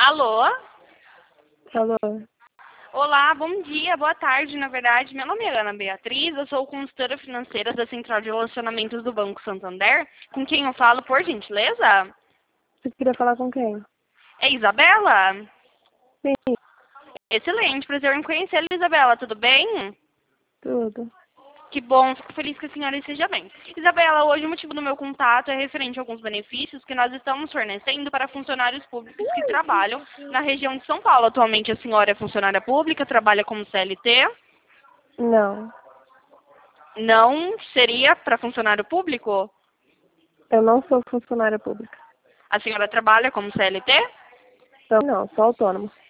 Alô? Alô? Olá, bom dia, boa tarde, na verdade. Meu nome é Ana Beatriz, eu sou consultora financeira da Central de Relacionamentos do Banco Santander. Com quem eu falo, por gentileza? Você queria falar com quem? É Isabela? Sim, Excelente, prazer em conhecê-la, Isabela, tudo bem? tudo. Que bom, fico feliz que a senhora esteja bem. Isabela, hoje o motivo do meu contato é referente a alguns benefícios que nós estamos fornecendo para funcionários públicos que trabalham na região de São Paulo. Atualmente a senhora é funcionária pública, trabalha como CLT. Não, Não seria para funcionário público? eu não sou funcionária pública. A senhora trabalha como CLT? Então, não, sou autônoma.